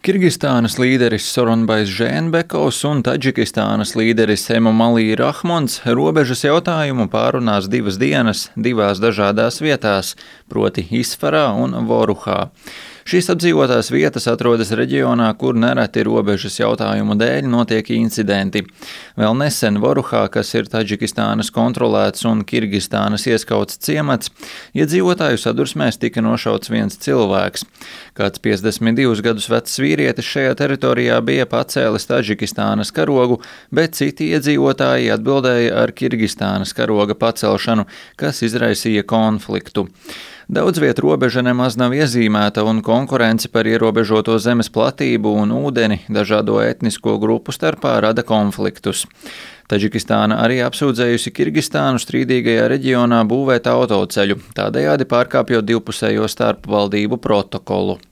Kirgistānas līderis Soronbais Žēnbekovs un Taģikistānas līderis Emomalī Rahmons robežas jautājumu pārunās 2 dienas 2 dažādās vietās, proti Isfarā un Voruhā. Šīs apdzīvotās vietas atrodas reģionā, kur nereti robežas jautājumu dēļ notiek incidenti. Vēl nesen Voruhā, kas ir Taģikistānas kontrolēts un Kirgistānas ieskauts ciemats, iedzīvotāju sadursmēs tika nošauts viens cilvēks. Kāds 52 gadus vecs vīrietis šajā teritorijā bija pacēlis Taģikistānas karogu, bet citi iedzīvotāji atbildēja ar Kirgistānas karoga pacelšanu, kas izraisīja konfliktu. Daudz viet robeža nemaz nav iezīmēta un konkurence par ierobežoto zemes platību un ūdeni dažādo etnisko grupu starpā rada konfliktus. Taģikistāna arī apsūdzējusi Kirgistānu strīdīgajā reģionā būvēt autoceļu, tādējādi pārkāpjot divpusējo starpvaldību protokolu.